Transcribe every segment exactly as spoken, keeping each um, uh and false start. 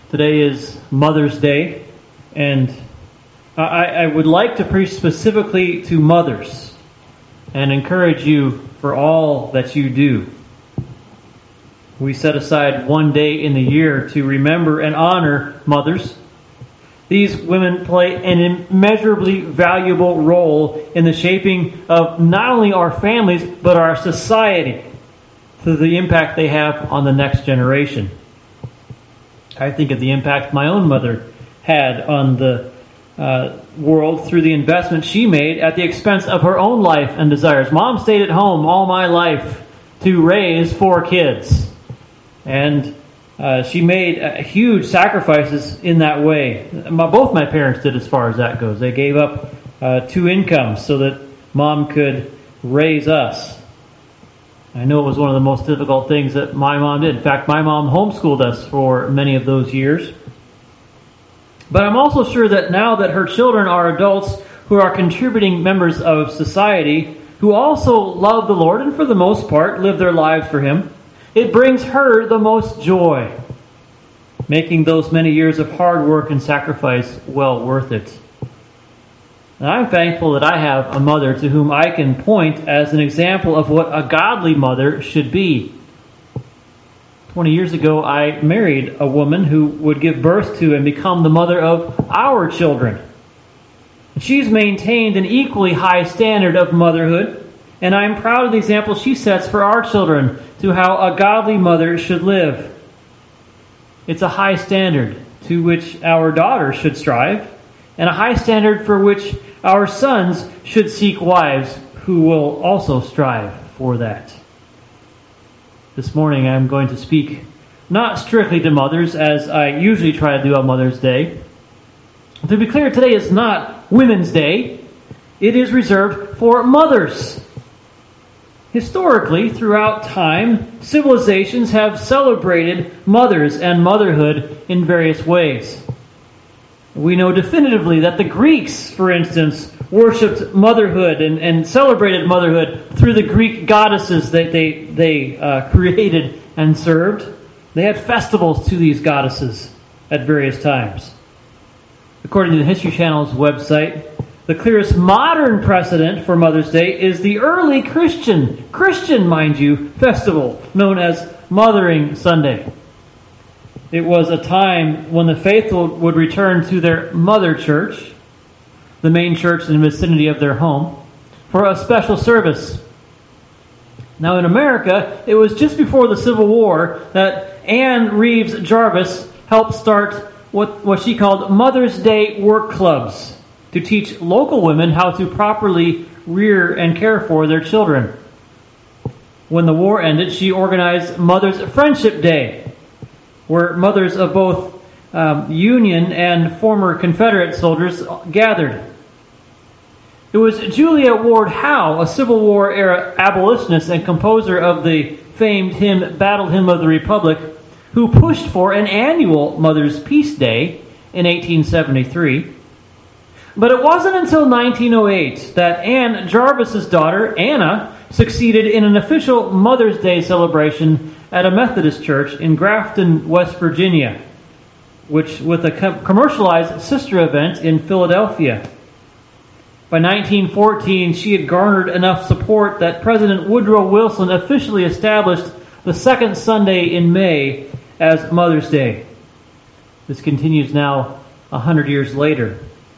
Today is Mother's Day, and I, I would like to preach specifically to mothers and encourage you for all that you do. We set aside one day in the year to remember and honor mothers. These women play an immeasurably valuable role in the shaping of not only our families, but our society through the impact they have on the next generation. I think of the impact my own mother had on the uh, world through the investment she made at the expense of her own life and desires. Mom stayed at home all my life to raise four kids. And uh, she made uh, huge sacrifices in that way. My, both my parents did as far as that goes. They gave up uh, two incomes so that Mom could raise us. I know it was one of the most difficult things that my mom did. In fact, my mom homeschooled us for many of those years. But I'm also sure that now that her children are adults who are contributing members of society, who also love the Lord and for the most part live their lives for Him, it brings her the most joy, making those many years of hard work and sacrifice well worth it. And I'm thankful that I have a mother to whom I can point as an example of what a godly mother should be. Twenty years ago, I married a woman who would give birth to and become the mother of our children. She's maintained an equally high standard of motherhood, and I'm proud of the example she sets for our children to how a godly mother should live. It's a high standard to which our daughters should strive, and a high standard for which our sons should seek wives who will also strive for that. This morning I'm going to speak not strictly to mothers, as I usually try to do on Mother's Day. To be clear, today is not Women's Day. It is reserved for mothers. Historically, throughout time, civilizations have celebrated mothers and motherhood in various ways. We know definitively that the Greeks, for instance, worshipped motherhood and, and celebrated motherhood through the Greek goddesses that they, they uh, created and served. They had festivals to these goddesses at various times. According to the History Channel's website, the clearest modern precedent for Mother's Day is the early Christian, Christian, mind you, festival known as Mothering Sunday. It was a time when the faithful would return to their mother church, the main church in the vicinity of their home, for a special service. Now in America, it was just before the Civil War that Anne Reeves Jarvis helped start what, what she called Mother's Day work clubs to teach local women how to properly rear and care for their children. When the war ended, she organized Mother's Friendship Day, where mothers of both um, Union and former Confederate soldiers gathered. It was Julia Ward Howe, a Civil War era abolitionist and composer of the famed hymn Battle Hymn of the Republic, who pushed for an annual Mother's Peace Day in eighteen seventy-three. But it wasn't until nineteen oh eight that Anne Jarvis's daughter, Anna, succeeded in an official Mother's Day celebration at a Methodist church in Grafton, West Virginia, which with a com- commercialized sister event in Philadelphia. By nineteen fourteen, she had garnered enough support that President Woodrow Wilson officially established the second Sunday in May as Mother's Day. This continues now a hundred years later.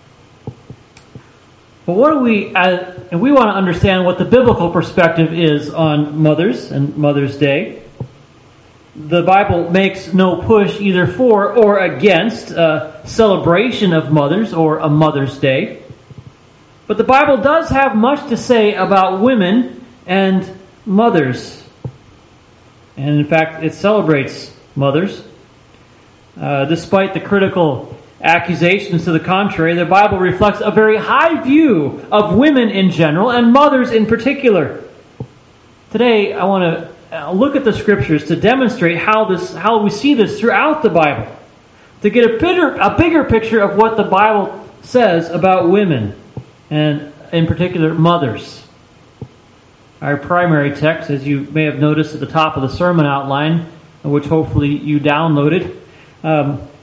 But what do we, uh, and we want to understand what the biblical perspective is on mothers and Mother's Day. The Bible makes no push either for or against a celebration of mothers or a Mother's Day. But the Bible does have much to say about women and mothers. And in fact, it celebrates mothers. Uh, despite the critical accusations to the contrary, the Bible reflects a very high view of women in general and mothers in particular. Today, I want to look at the Scriptures to demonstrate how this, how we see this throughout the Bible, to get a bigger, a bigger picture of what the Bible says about women, and in particular, mothers. Our primary text, as you may have noticed at the top of the sermon outline, which hopefully you downloaded, um,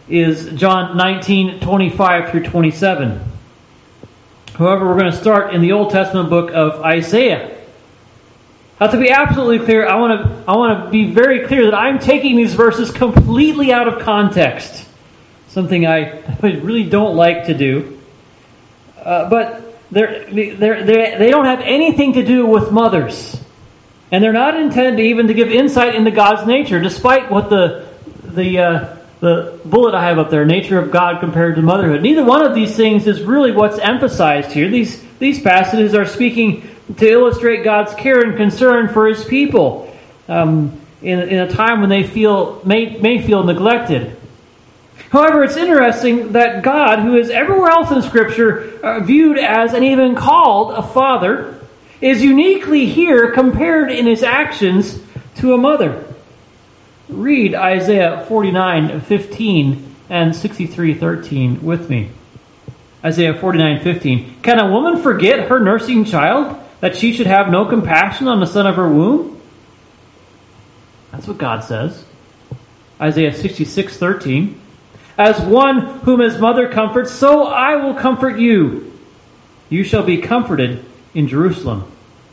is John nineteen, twenty-five through twenty-seven. However, we're going to start in the Old Testament book of Isaiah. Now, to be absolutely clear, I want to I want to be very clear that I'm taking these verses completely out of context. Something I really don't like to do. Uh, but they're, they're, they're, they don't have anything to do with mothers. And they're not intended even to give insight into God's nature, despite what the the uh, the bullet I have up there, nature of God compared to motherhood. Neither one of these things is really what's emphasized here. These these passages are speaking to illustrate God's care and concern for His people um, in, in a time when they feel may, may feel neglected. However, it's interesting that God, who is everywhere else in Scripture uh, viewed as and even called a father, is uniquely here compared in His actions to a mother. Read Isaiah forty-nine fifteen and sixty-three thirteen with me. Isaiah forty-nine fifteen. Can a woman forget her nursing child, that she should have no compassion on the son of her womb? That's what God says. Isaiah sixty-six thirteen. As one whom his mother comforts, so I will comfort you. You shall be comforted in Jerusalem.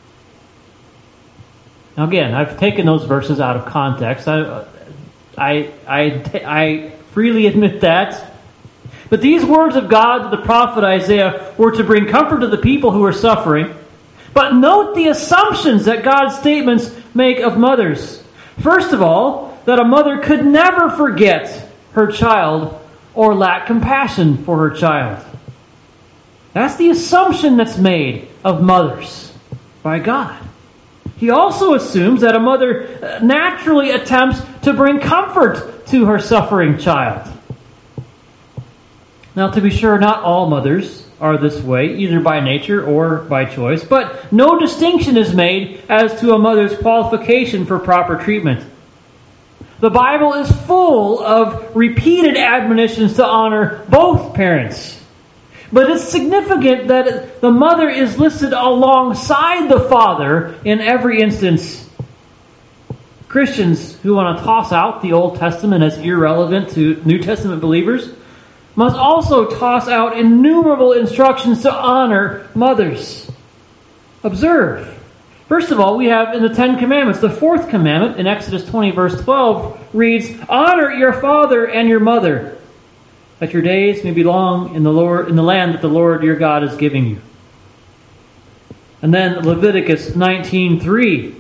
Now again, I've taken those verses out of context. I, I, I, I freely admit that. But these words of God to the prophet Isaiah were to bring comfort to the people who were suffering. But note the assumptions that God's statements make of mothers. First of all, that a mother could never forget her child or lack compassion for her child. That's the assumption that's made of mothers by God. He also assumes that a mother naturally attempts to bring comfort to her suffering child. Now, to be sure, not all mothers are this way, either by nature or by choice, but no distinction is made as to a mother's qualification for proper treatment. The Bible is full of repeated admonitions to honor both parents. But it's significant that the mother is listed alongside the father in every instance. Christians who want to toss out the Old Testament as irrelevant to New Testament believers must also toss out innumerable instructions to honor mothers. Observe. First of all, we have in the Ten Commandments, the fourth commandment in Exodus twenty verse twelve reads, honor your father and your mother, that your days may be long in the Lord, in the land that the Lord your God is giving you. And then Leviticus nineteen three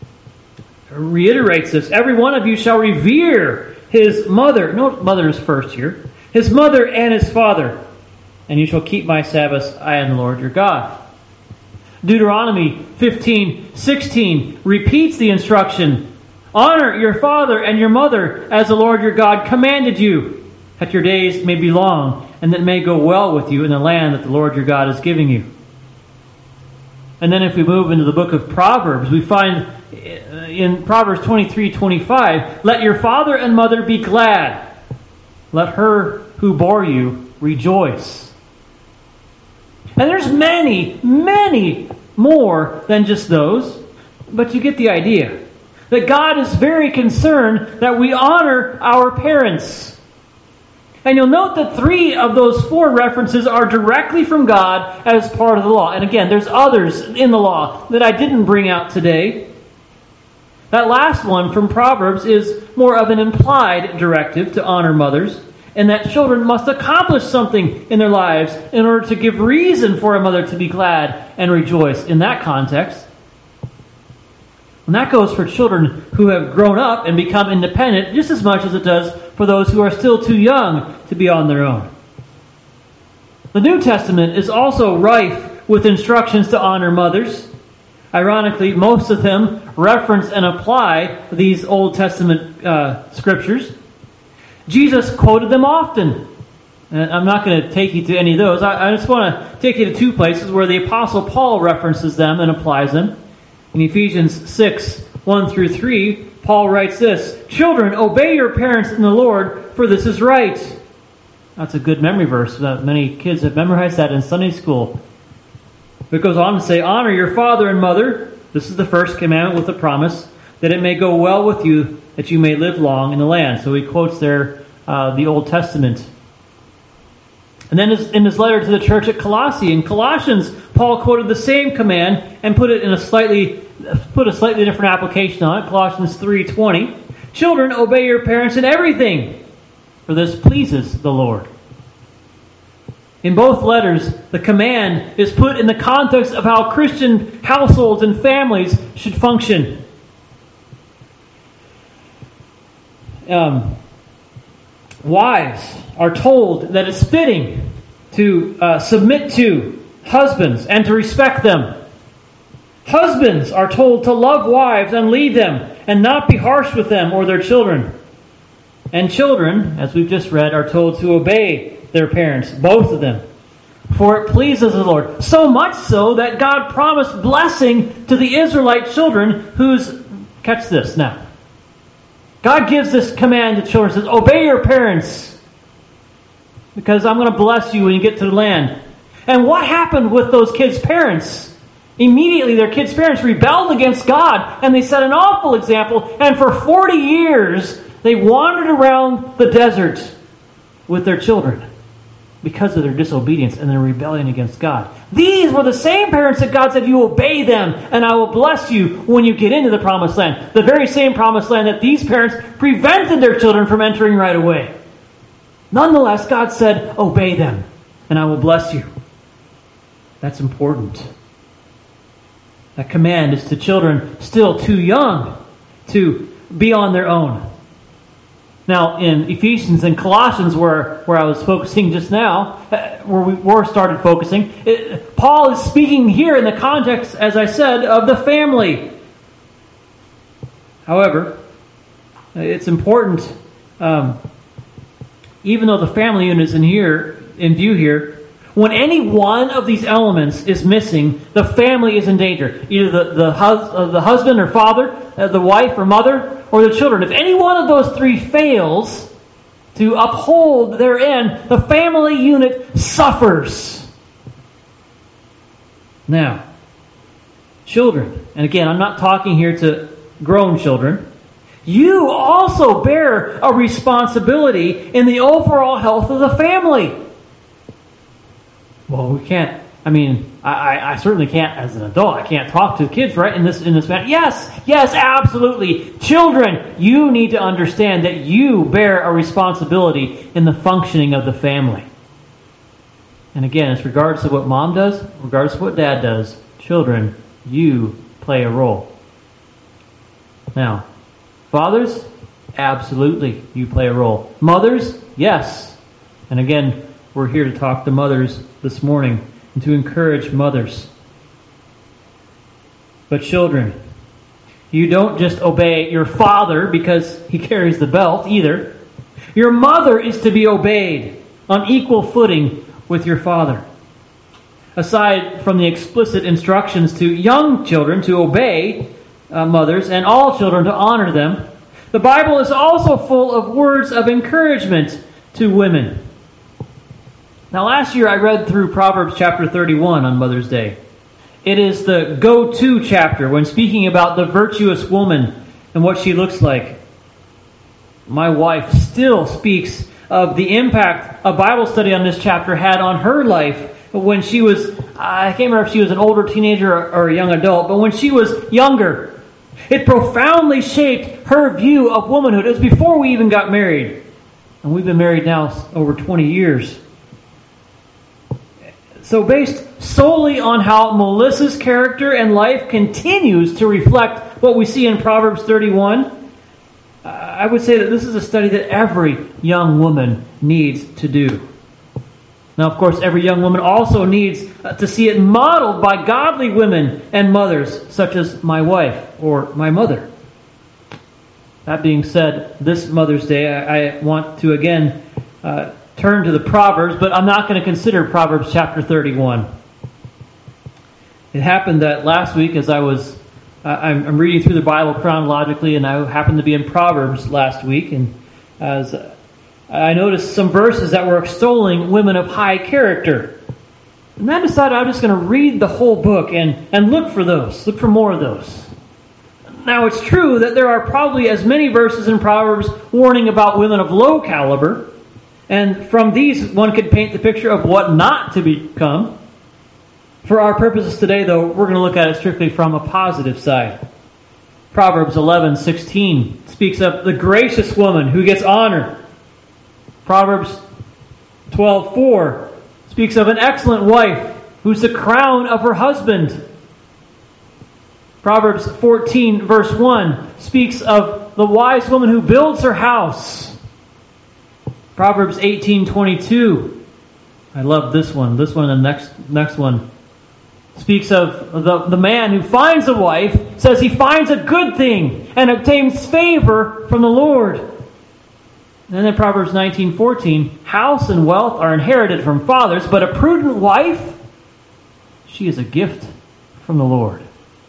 reiterates this. Every one of you shall revere his mother. Note mother is first here. His mother and his father. And you shall keep my Sabbaths, I am the Lord your God. Deuteronomy fifteen sixteen repeats the instruction. Honor your father and your mother as the Lord your God commanded you, that your days may be long and that it may go well with you in the land that the Lord your God is giving you. And then if we move into the book of Proverbs, we find in Proverbs twenty-three twenty-five, let your father and mother be glad. Let her who bore you rejoice. And there's many, many more than just those, but you get the idea. That God is very concerned that we honor our parents. And you'll note that three of those four references are directly from God as part of the law. And again, there's others in the law that I didn't bring out today. That last one from Proverbs is more of an implied directive to honor mothers, and that children must accomplish something in their lives in order to give reason for a mother to be glad and rejoice in that context. And that goes for children who have grown up and become independent just as much as it does for those who are still too young to be on their own. The New Testament is also rife with instructions to honor mothers. Ironically, most of them reference and apply these Old Testament uh, scriptures. Jesus quoted them often. And I'm not going to take you to any of those. I, I just want to take you to two places where the Apostle Paul references them and applies them. In Ephesians six, one through three, Paul writes this, children, obey your parents in the Lord, for this is right. That's a good memory verse. Many kids have memorized that in Sunday school. It goes on to say, honor your father and mother. This is the first commandment with a promise, that it may go well with you, that you may live long in the land. So he quotes there uh, the Old Testament. And then in his letter to the church at Colossae, in Colossians, Paul quoted the same command and put it in a slightly put a slightly different application on it. Colossians three twenty. Children, obey your parents in everything, for this pleases the Lord. In both letters, the command is put in the context of how Christian households and families should function. Um, wives are told that it's fitting to uh, submit to husbands and to respect them. Husbands are told to love wives and lead them and not be harsh with them or their children. And children, as we've just read, are told to obey their parents, both of them. For it pleases the Lord. So much so that God promised blessing to the Israelite children whose... Catch this now. God gives this command to children. Says, obey your parents, because I'm going to bless you when you get to the land. And what happened with those kids' parents? Immediately their kids' parents rebelled against God, and they set an awful example. And for forty years, they wandered around the desert with their children because of their disobedience and their rebellion against God. These were the same parents that God said, you obey them, and I will bless you when you get into the promised land. The very same promised land that these parents prevented their children from entering right away. Nonetheless, God said, obey them, and I will bless you. That's important. That command is to children still too young to be on their own. Now, in Ephesians and Colossians, where, where I was focusing just now, where we were started focusing, it, Paul is speaking here in the context, as I said, of the family. However, it's important, um, even though the family unit is in here, in view here, when any one of these elements is missing, the family is in danger. Either the, the, hus- uh, the husband or father, uh, the wife or mother, or the children. If any one of those three fails to uphold their end, the family unit suffers. Now, children, and again, I'm not talking here to grown children, you also bear a responsibility in the overall health of the family. Well, we can't. I mean, I, I certainly can't, as an adult, I can't talk to kids, right, in this in this manner. Yes, yes, absolutely. Children, you need to understand that you bear a responsibility in the functioning of the family. And again, it's regardless of what mom does, regardless of what dad does, children, you play a role. Now, fathers, absolutely, you play a role. Mothers, yes. And again, we're here to talk to mothers this morning and to encourage mothers. But children, you don't just obey your father because he carries the belt either. Your mother is to be obeyed on equal footing with your father. Aside from the explicit instructions to young children to obey uh, mothers and all children to honor them, the Bible is also full of words of encouragement to women. Now, last year I read through Proverbs chapter thirty-one on Mother's Day. It is the go-to chapter when speaking about the virtuous woman and what she looks like. My wife still speaks of the impact a Bible study on this chapter had on her life when she was, I can't remember if she was an older teenager or a young adult, but when she was younger. It profoundly shaped her view of womanhood. It was before we even got married. And we've been married now over twenty years. So based solely on how Melissa's character and life continues to reflect what we see in Proverbs thirty-one, I would say that this is a study that every young woman needs to do. Now, of course, every young woman also needs to see it modeled by godly women and mothers, such as my wife or my mother. That being said, this Mother's Day, I, I want to again uh, turn to the Proverbs, but I'm not going to consider Proverbs chapter thirty-one. It happened that last week as I was, uh, I'm, I'm reading through the Bible chronologically, and I happened to be in Proverbs last week, and as uh, I noticed some verses that were extolling women of high character. And I decided I'm just going to read the whole book and, and look for those, look for more of those. Now, it's true that there are probably as many verses in Proverbs warning about women of low caliber, and from these one could paint the picture of what not to become. For our purposes today, though, we're going to look at it strictly from a positive side. Proverbs eleven sixteen speaks of the gracious woman who gets honor. Proverbs twelve four speaks of an excellent wife who's the crown of her husband. Proverbs fourteen verse one speaks of the wise woman who builds her house. Proverbs eighteen twenty-two, I love this one. This one and the next next one speaks of the, the man who finds a wife, says he finds a good thing and obtains favor from the Lord. And then Proverbs nineteen fourteen, house and wealth are inherited from fathers, but a prudent wife, she is a gift from the Lord.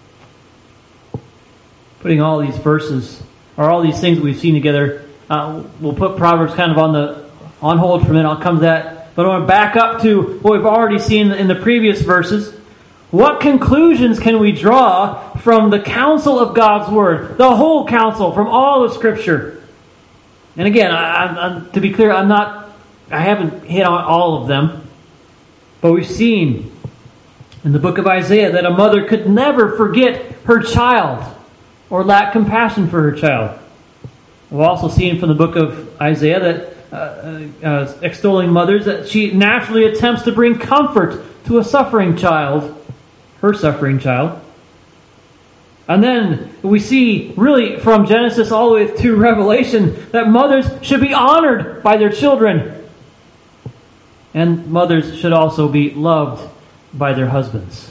Putting all these verses, or all these things we've seen together, uh, we'll put Proverbs kind of on the on hold for a minute. I'll come to that. But I want to back up to what we've already seen in the previous verses. What conclusions can we draw from the counsel of God's Word? The whole counsel from all of Scripture. And again, I, I, to be clear, I'm not, I haven't hit on all of them. But we've seen in the book of Isaiah that a mother could never forget her child or lack compassion for her child. We've also seen from the book of Isaiah that uh, uh, extolling mothers, that she naturally attempts to bring comfort to a suffering child, her suffering child. And then we see, really, from Genesis all the way to Revelation, that mothers should be honored by their children. And mothers should also be loved by their husbands.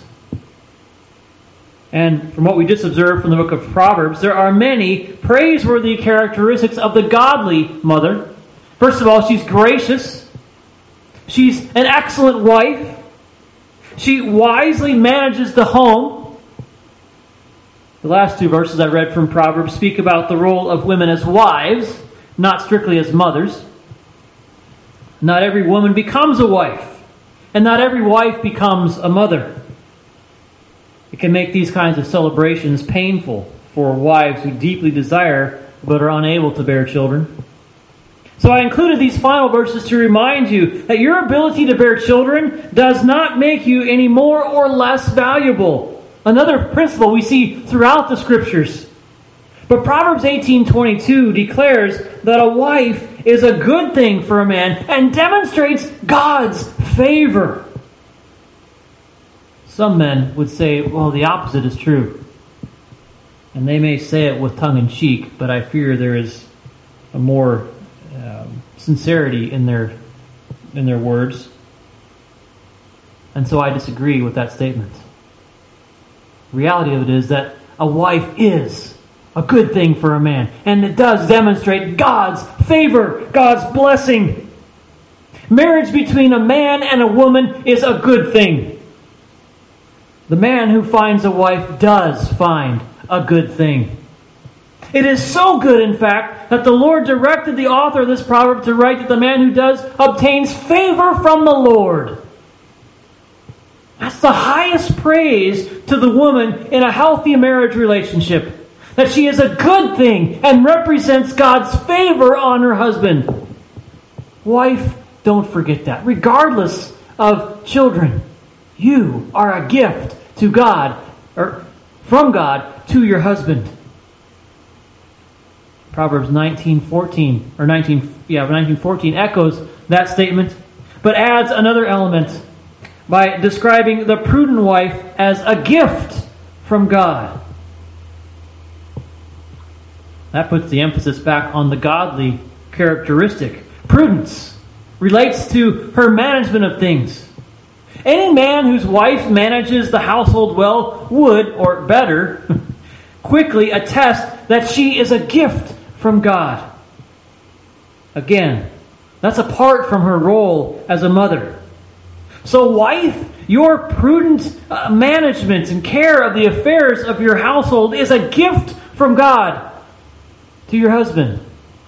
And from what we just observed from the book of Proverbs, there are many praiseworthy characteristics of the godly mother. First of all, she's gracious. She's an excellent wife. She wisely manages the home. The last two verses I read from Proverbs speak about the role of women as wives, not strictly as mothers. Not every woman becomes a wife, and not every wife becomes a mother. It can make these kinds of celebrations painful for wives who deeply desire but are unable to bear children. So I included these final verses to remind you that your ability to bear children does not make you any more or less valuable. Another principle we see throughout the Scriptures. But Proverbs eighteen twenty-two declares that a wife is a good thing for a man and demonstrates God's favor. Some men would say, well, the opposite is true. And they may say it with tongue-in-cheek, but I fear there is a more um, sincerity in their in their words. And so I disagree with that statement. The reality of it is that a wife is a good thing for a man. And it does demonstrate God's favor, God's blessing. Marriage between a man and a woman is a good thing. The man who finds a wife does find a good thing. It is so good, in fact, that the Lord directed the author of this proverb to write that the man who does obtains favor from the Lord. That's the highest praise to the woman in a healthy marriage relationship. That she is a good thing and represents God's favor on her husband. Wife, don't forget that. Regardless of children, you are a gift to God, or from God to your husband. Proverbs nineteen fourteen or nineteen yeah nineteen fourteen echoes that statement, but adds another element by describing the prudent wife as a gift from God. That puts the emphasis back on the godly characteristic. Prudence relates to her management of things. Any man whose wife manages the household well would, or better, quickly attest that she is a gift from God. Again, that's apart from her role as a mother. So wife, your prudent uh, management and care of the affairs of your household is a gift from God to your husband.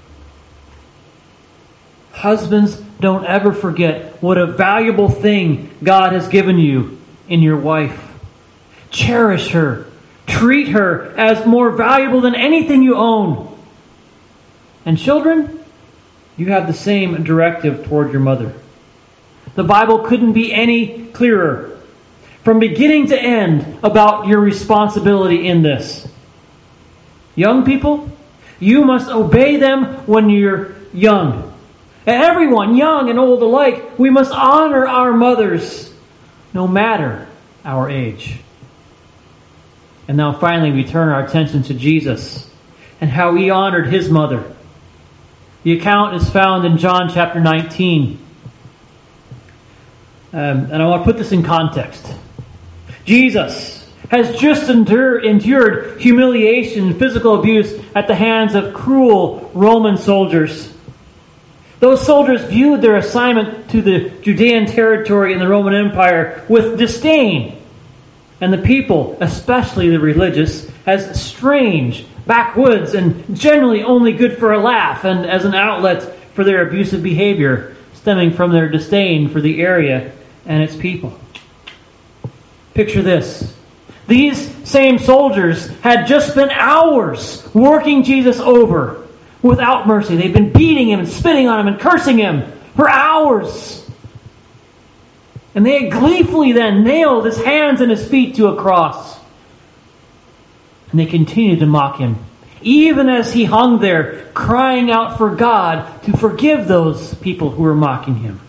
Husbands, don't ever forget what a valuable thing God has given you in your wife. Cherish her. treat her as more valuable than anything you own. And children, you have the same directive toward your mother. The Bible couldn't be any clearer, from beginning to end, about your responsibility in this. Young people, you must obey them when you're young. And everyone, young and old alike, we must honor our mothers, no matter our age. And now finally we turn our attention to Jesus and how he honored his mother. The account is found in John chapter nineteen. Um, and I want to put this in context. Jesus has just endure, endured humiliation and physical abuse at the hands of cruel Roman soldiers. Those soldiers viewed their assignment to the Judean territory in the Roman Empire with disdain, and the people, especially the religious, as strange, backwoods, and generally only good for a laugh and as an outlet for their abusive behavior, stemming from their disdain for the area and its people. Picture this. These same soldiers had just spent hours working Jesus over without mercy. They'd been beating him and spitting on him and cursing him for hours. And they had gleefully then nailed his hands and his feet to a cross. And they continued to mock him, even as he hung there, crying out for God to forgive those people who were mocking him.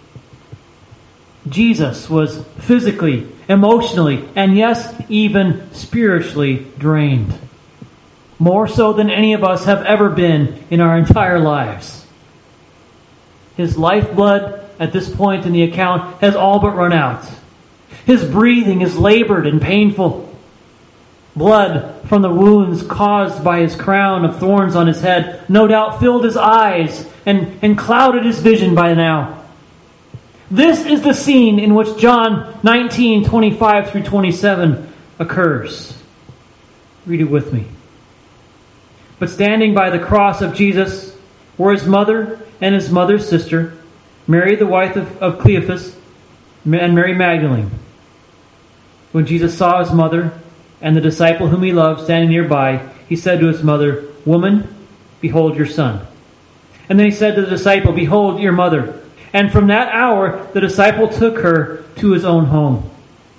Jesus was physically, emotionally, and yes, even spiritually drained. More so than any of us have ever been in our entire lives. His lifeblood at this point in the account has all but run out. His breathing is labored and painful. Blood from the wounds caused by his crown of thorns on his head no doubt filled his eyes and, and clouded his vision by now. This is the scene in which John nineteen, twenty-five through twenty-seven occurs. Read it with me. But standing by the cross of Jesus were his mother and his mother's sister, Mary the wife of, of Cleophas, and Mary Magdalene. When Jesus saw his mother and the disciple whom he loved standing nearby, he said to his mother, "Woman, behold your son." And then he said to the disciple, "Behold your mother." And from that hour, the disciple took her to his own home.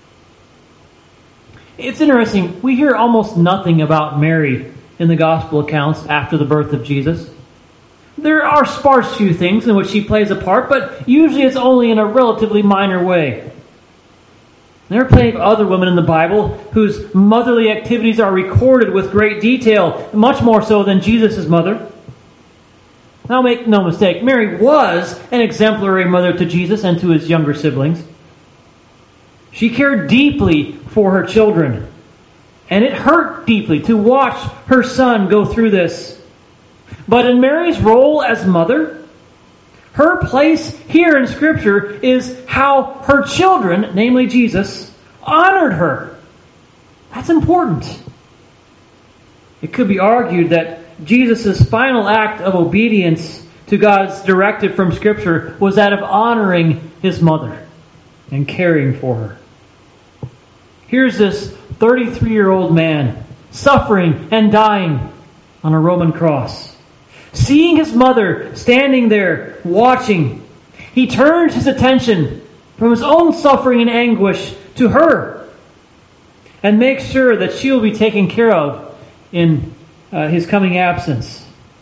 It's interesting. We hear almost nothing about Mary in the gospel accounts after the birth of Jesus. There are sparse few things in which she plays a part, but usually it's only in a relatively minor way. There are plenty of other women in the Bible whose motherly activities are recorded with great detail, much more so than Jesus' mother. Now make no mistake, Mary was an exemplary mother to Jesus and to his younger siblings. She cared deeply for her children. And it hurt deeply to watch her son go through this. But in Mary's role as mother, her place here in Scripture is how her children, namely Jesus, honored her. That's important. It could be argued that Jesus' final act of obedience to God's directive from Scripture was that of honoring his mother and caring for her. Here's this thirty-three-year-old man suffering and dying on a Roman cross. Seeing his mother standing there watching, he turns his attention from his own suffering and anguish to her and makes sure that she will be taken care of in Uh, his coming absence.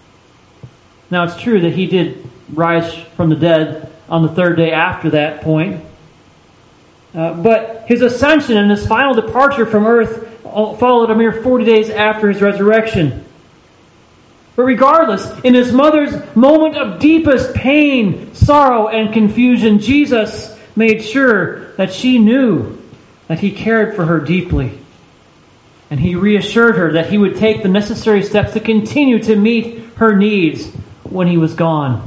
Now it's true that he did rise from the dead on the third day after that point. Uh, but his ascension and his final departure from earth followed a mere forty days after his resurrection. But regardless, in his mother's moment of deepest pain, sorrow, and confusion, Jesus made sure that she knew that he cared for her deeply. And he reassured her that he would take the necessary steps to continue to meet her needs when he was gone.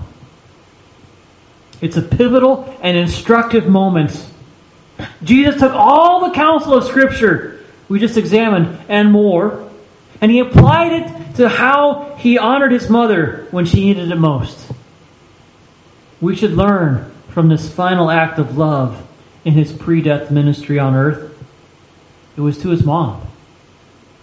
It's a pivotal and instructive moment. Jesus took all the counsel of Scripture we just examined and more, and he applied it to how he honored his mother when she needed it most. We should learn from this final act of love in his pre-death ministry on earth. It was to his mom.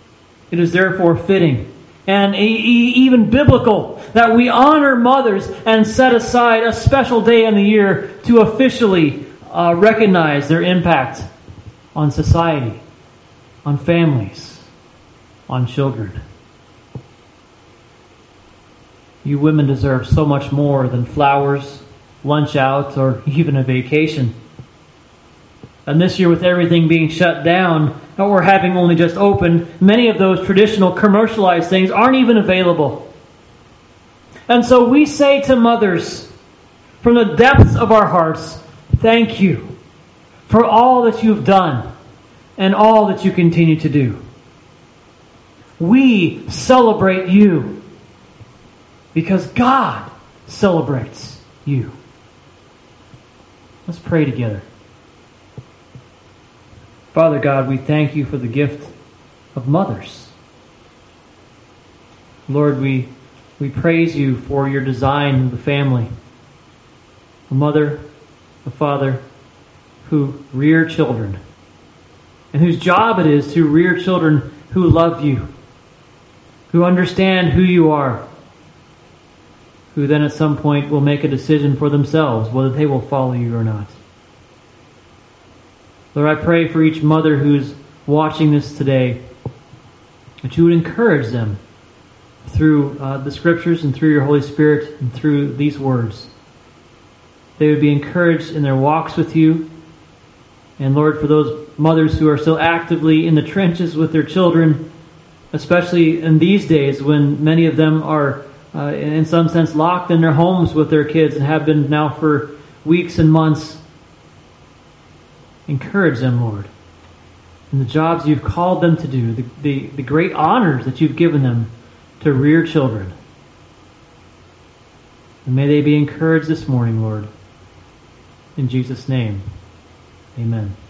It is therefore fitting and e- e- even biblical that we honor mothers and set aside a special day in the year to officially uh, recognize their impact on society, on families, on children. You women deserve so much more than flowers, lunch out, or even a vacation. And this year, with everything being shut down, or having only just opened, many of those traditional commercialized things aren't even available. And so we say to mothers, from the depths of our hearts, thank you for all that you've done and all that you continue to do. We celebrate you because God celebrates you. Let's pray together. Father God, we thank you for the gift of mothers. Lord, we, we praise you for your design of the family. A mother, a father who rear children, and whose job it is to rear children who love you, who understand who you are, who then at some point will make a decision for themselves whether they will follow you or not. Lord, I pray for each mother who's watching this today, that you would encourage them through uh, the Scriptures and through your Holy Spirit and through these words. They would be encouraged in their walks with you. And Lord, for those mothers who are still actively in the trenches with their children, especially in these days when many of them are, uh, in some sense, locked in their homes with their kids and have been now for weeks and months, encourage them, Lord, in the jobs you've called them to do, the, the, the great honors that you've given them to rear children. And may they be encouraged this morning, Lord. In Jesus' name, amen.